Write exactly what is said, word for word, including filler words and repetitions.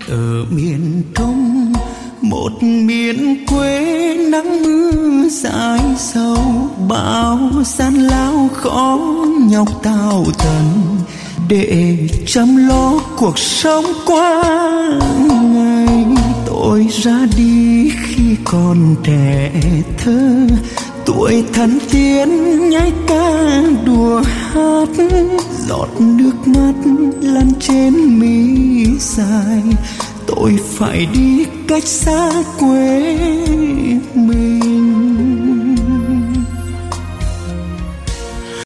ở miền Trung, một miền quê nắng mưa dài sâu, bao gian lao khó nhọc tao tần để chăm lo cuộc sống qua ngày. Tôi ra đi khi còn trẻ thơ, tuổi thần tiên nhảy ca đùa hát, giọt nước mắt lăn trên mi dài. Tôi phải đi cách xa quê mình.